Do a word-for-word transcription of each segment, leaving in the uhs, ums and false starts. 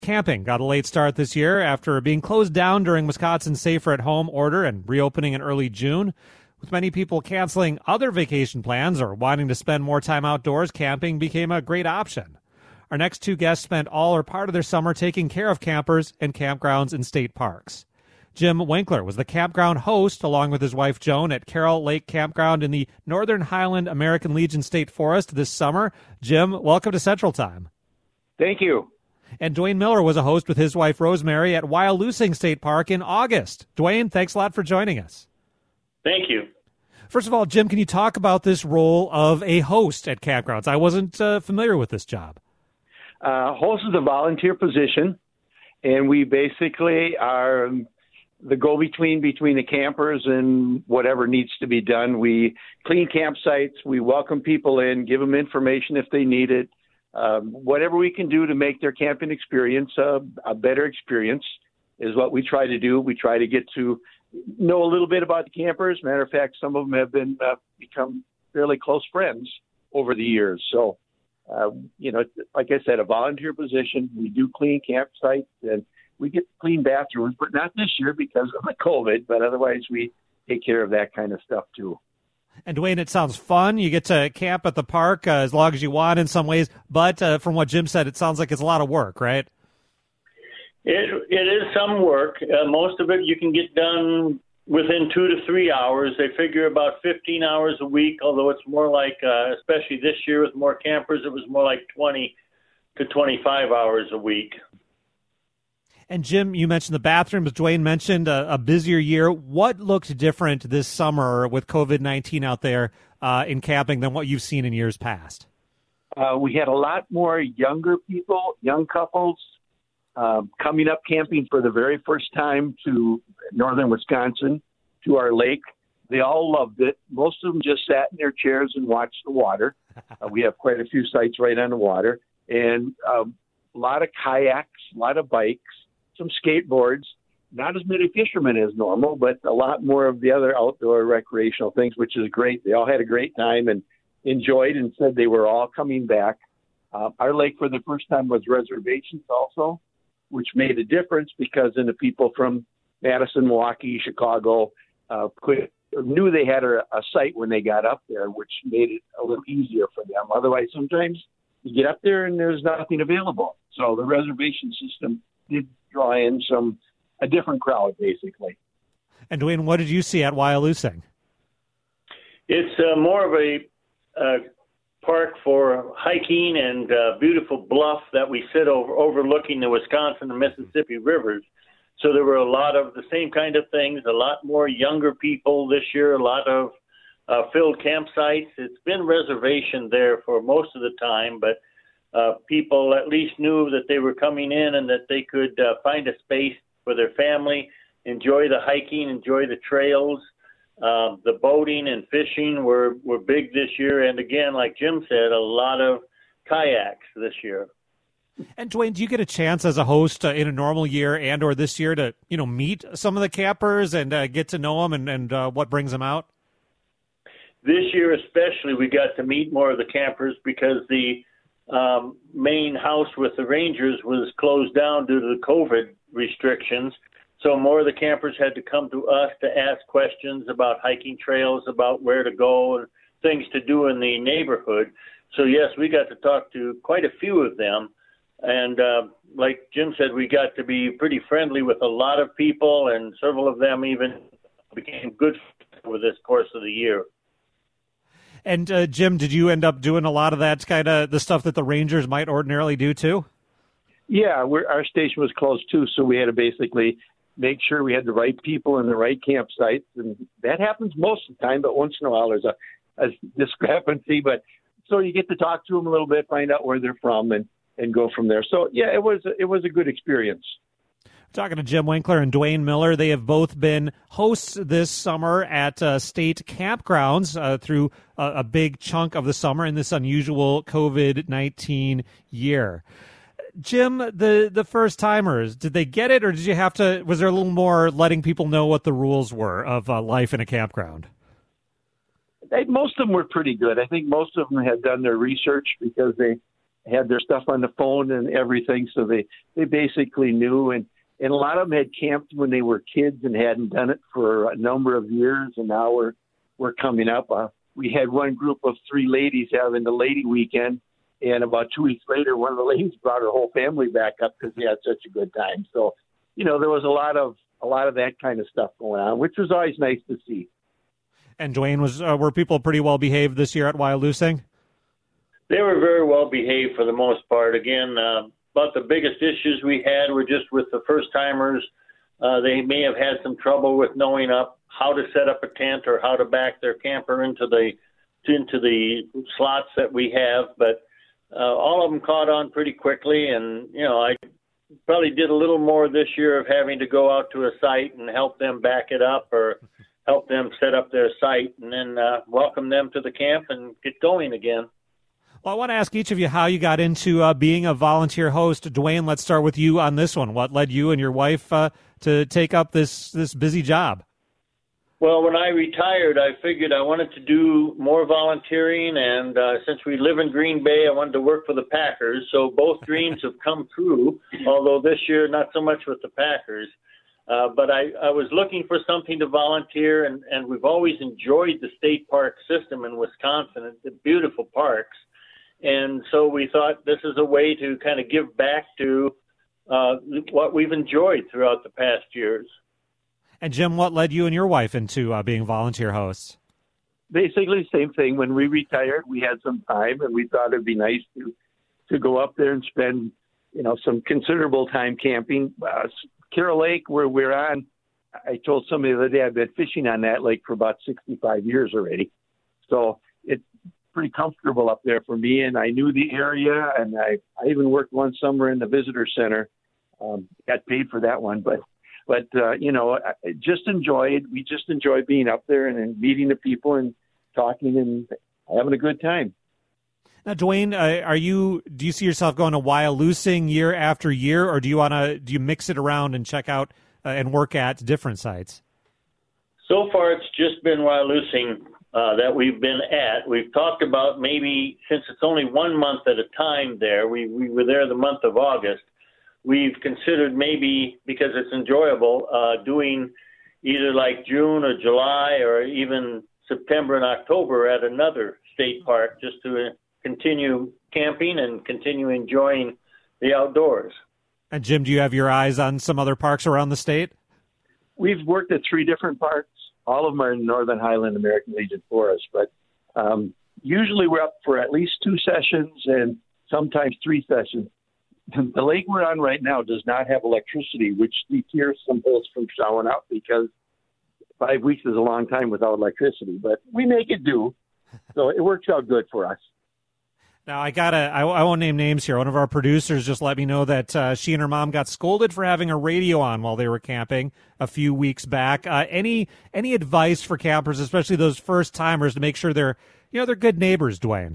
Camping got a late start this year after being closed down during Wisconsin's safer-at-home order and reopening in early June. With many people canceling other vacation plans or wanting to spend more time outdoors, camping became a great option. Our next two guests spent all or part of their summer taking care of campers and campgrounds in state parks. Jim Winkler was the campground host, along with his wife Joan, at Carroll Lake Campground in the Northern Highland American Legion State Forest this summer. Jim, welcome to Central Time. Thank you. And Dwayne Miller was a host with his wife Rosemary at Wyalusing State Park in August. Dwayne, thanks a lot for joining us. Thank you. First of all, Jim, can you talk about this role of a host at campgrounds? I wasn't uh, familiar with this job. Uh, host is a volunteer position, and we basically are the go-between between the campers and whatever needs to be done. We clean campsites, we welcome people in, give them information if they need it. Um, whatever we can do to make their camping experience uh, a better experience is what we try to do. We try to get to know a little bit about the campers. Matter of fact, some of them have been uh, become fairly close friends over the years. So, uh, you know, like I said, a volunteer position. We do clean campsites and we get clean bathrooms, but not this year because of the COVID, but otherwise we take care of that kind of stuff too. And Dwayne, it sounds fun. You get to camp at the park uh, as long as you want in some ways, but uh, from what Jim said, it sounds like it's a lot of work, right? It, it is some work. Uh, most of it you can get done within two to three hours. They figure about fifteen hours a week, although it's more like, uh, especially this year with more campers, it was more like twenty to twenty-five hours a week. And Jim, you mentioned the bathrooms. Dwayne mentioned a, a busier year. What looked different this summer with COVID nineteen out there uh, in camping than what you've seen in years past? Uh, we had a lot more younger people, young couples, uh, coming up camping for the very first time to northern Wisconsin, to our lake. They all loved it. Most of them just sat in their chairs and watched the water. Uh, we have quite a few sites right on the water. And um, a lot of kayaks, a lot of bikes, some skateboards, not as many fishermen as normal, but a lot more of the other outdoor recreational things, which is great. They all had a great time and enjoyed and said they were all coming back. Uh, our lake for the first time was reservations also, which made a difference because then the people from Madison, Milwaukee, Chicago uh, could, knew they had a, a site when they got up there, which made it a little easier for them. Otherwise, sometimes you get up there and there's nothing available. So the reservation system did draw in some a different crowd, basically. And Dwayne, what did you see at Wyalusing? It's uh, more of a uh, park for hiking and uh, beautiful bluff that we sit over overlooking the Wisconsin and Mississippi rivers. So there were a lot of the same kind of things, a lot more younger people this year, a lot of uh, filled campsites. It's been reservation there for most of the time, but Uh, people at least knew that they were coming in and that they could uh, find a space for their family, enjoy the hiking, enjoy the trails. Uh, the boating and fishing were, were big this year. And again, like Jim said, a lot of kayaks this year. And Dwayne, do you get a chance as a host uh, in a normal year and or this year to, you know, meet some of the campers and uh, get to know them and, and uh, what brings them out? This year especially, we got to meet more of the campers because the Um, main house with the Rangers was closed down due to the COVID restrictions. So more of the campers had to come to us to ask questions about hiking trails, about where to go and things to do in the neighborhood. So yes, we got to talk to quite a few of them. And uh, like Jim said, we got to be pretty friendly with a lot of people, and several of them even became good friends over this course of the year. And, uh, Jim, did you end up doing a lot of that kind of the stuff that the Rangers might ordinarily do, too? Yeah, we're, our station was closed, too, so we had to basically make sure we had the right people in the right campsites. And that happens most of the time, but once in a while there's a, a discrepancy. But so you get to talk to them a little bit, find out where they're from, and, and go from there. So, yeah, it was it was a good experience. Talking to Jim Winkler and Dwayne Miller. They have both been hosts this summer at uh, state campgrounds uh, through a, a big chunk of the summer in this unusual COVID nineteen year. Jim, the, the first-timers, did they get it, or did you have to, was there a little more letting people know what the rules were of uh, life in a campground? They, most of them were pretty good. I think most of them had done their research because they had their stuff on the phone and everything, so they, they basically knew. And, and a lot of them had camped when they were kids and hadn't done it for a number of years, and now we're we're coming up. Uh, we had one group of three ladies having the lady weekend, and about two weeks later, one of the ladies brought her whole family back up because they had such a good time. So, you know, there was a lot of a lot of that kind of stuff going on, which was always nice to see. And Dwayne, was uh, were people pretty well behaved this year at Wyalusing? They were very well behaved for the most part. Again, uh, about the biggest issues we had were just with the first timers. Uh, they may have had some trouble with knowing up how to set up a tent or how to back their camper into the into the slots that we have, but uh, all of them caught on pretty quickly. And you know, I probably did a little more this year of having to go out to a site and help them back it up or help them set up their site, and then uh, welcome them to the camp and get going again. Well, I want to ask each of you how you got into uh, being a volunteer host. Dwayne, let's start with you on this one. What led you and your wife uh, to take up this, this busy job? Well, when I retired, I figured I wanted to do more volunteering, and uh, since we live in Green Bay, I wanted to work for the Packers. So both dreams have come true, although this year not so much with the Packers. Uh, but I, I was looking for something to volunteer, and, and we've always enjoyed the state park system in Wisconsin. It's beautiful parks. And so we thought this is a way to kind of give back to uh, what we've enjoyed throughout the past years. And Jim, what led you and your wife into uh, being volunteer hosts? Basically the same thing. When we retired, we had some time, and we thought it'd be nice to to go up there and spend, you know, some considerable time camping. Uh, Carroll Lake, where we're on, I told somebody the other day I've been fishing on that lake for about sixty-five years already. So it's pretty comfortable up there for me, and I knew the area, and I, I even worked one summer in the visitor center. Um, got paid for that one, but But, uh, you know, I just enjoyed, we just enjoyed being up there and, and meeting the people and talking and having a good time. Now, Dwayne, uh, are you, do you see yourself going to Wyalusing year after year, or do you want to, do you mix it around and check out uh, and work at different sites? So far, it's just been Wyalusing uh, that we've been at. We've talked about maybe, since it's only one month at a time there, we, we were there the month of August. We've considered maybe, because it's enjoyable, uh, doing either like June or July or even September and October at another state park, just to continue camping and continue enjoying the outdoors. And Jim, do you have your eyes on some other parks around the state? We've worked at three different parks. All of them are in Northern Highland American Legion Forest, but um, usually we're up for at least two sessions and sometimes three sessions. The lake we're on right now does not have electricity, which deters some boats from showing up, because five weeks is a long time without electricity. But we make it do, so it works out good for us. Now, I gotta, I, I won't name names here. One of our producers just let me know that uh, she and her mom got scolded for having a radio on while they were camping a few weeks back. Uh, any any advice for campers, especially those first timers, to make sure they're, you know, they're good neighbors, Dwayne?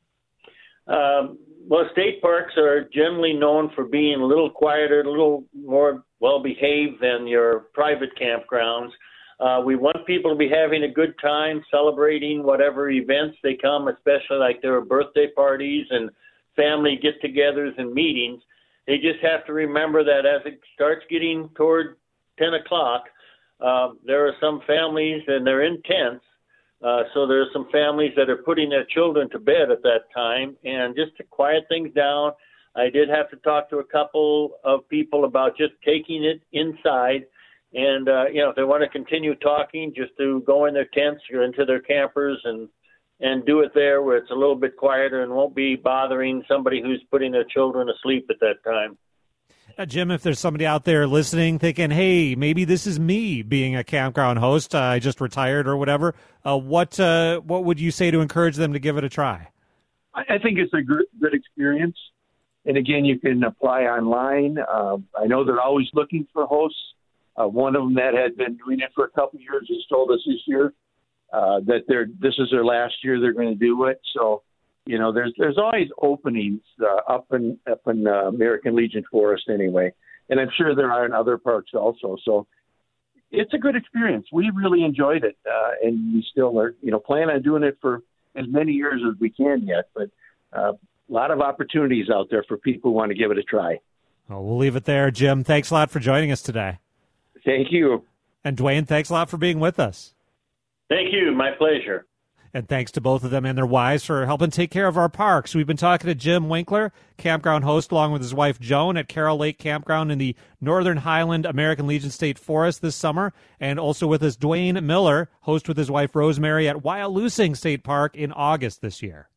Um. Well, state parks are generally known for being a little quieter, a little more well-behaved than your private campgrounds. Uh, we want people to be having a good time celebrating whatever events they come, especially like there are birthday parties and family get-togethers and meetings. They just have to remember that as it starts getting toward ten o'clock, uh, there are some families, and they're in tents, Uh, so there are some families that are putting their children to bed at that time. And just to quiet things down, I did have to talk to a couple of people about just taking it inside. And, uh, you know, if they want to continue talking, just to go in their tents or into their campers and, and do it there where it's a little bit quieter and won't be bothering somebody who's putting their children asleep at that time. Uh, Jim, if there's somebody out there listening thinking, hey, maybe this is me being a campground host, uh, I just retired or whatever, uh, what uh, what would you say to encourage them to give it a try? I think it's a good, good experience. And again, you can apply online. Uh, I know they're always looking for hosts. Uh, one of them that had been doing it for a couple of years has told us this year uh, that they're this is their last year they're going to do it. So, you know, there's there's always openings uh, up in up in uh, American Legion Forest anyway, and I'm sure there are in other parks also. So it's a good experience. We really enjoyed it, uh, and we still are, you know, plan on doing it for as many years as we can yet. But uh, a lot of opportunities out there for people who want to give it a try. Well, we'll leave it there, Jim. Thanks a lot for joining us today. Thank you. And Dwayne, thanks a lot for being with us. Thank you. My pleasure. And thanks to both of them and their wives for helping take care of our parks. We've been talking to Jim Winkler, campground host, along with his wife Joan at Carroll Lake Campground in the Northern Highland American Legion State Forest this summer. And also with us Dwayne Miller, host with his wife Rosemary at Wyalusing State Park in August this year.